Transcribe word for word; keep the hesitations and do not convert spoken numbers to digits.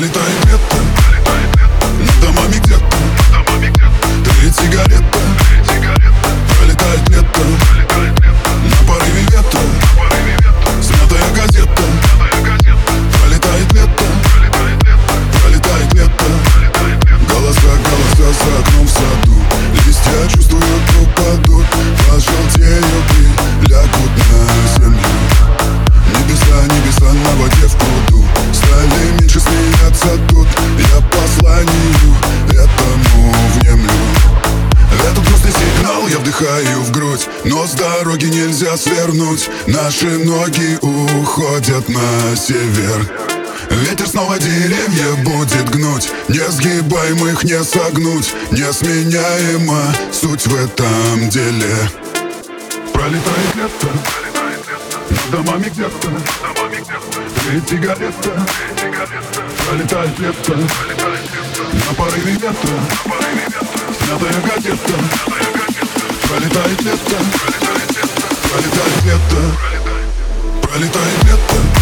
Пролетает лето над домами где-то, тлеет сигарета. Пролетает лето на порыве ветра, смятая газета. Пролетает лето, пролетает лето. Голоса, голоса за окном в саду. Листья чувствуют, упадут, пожелтеют и лягут на землю. Небеса, небеса на воде в пруду стали меньше смеяться тут. Я посланию этому внемлю. Это грустный сигнал, я вдыхаю в грудь, но с дороги нельзя свернуть. Наши ноги уходят на север. Ветер снова деревья будет гнуть, несгибаемых не согнуть. Несменяема суть в этом деле. Пролетает лето над домами где-то, тлеет сигарета. Пролетает лето на порыве ветра, смятая газета. Пролетает лето, пролетает лето, пролетает лето.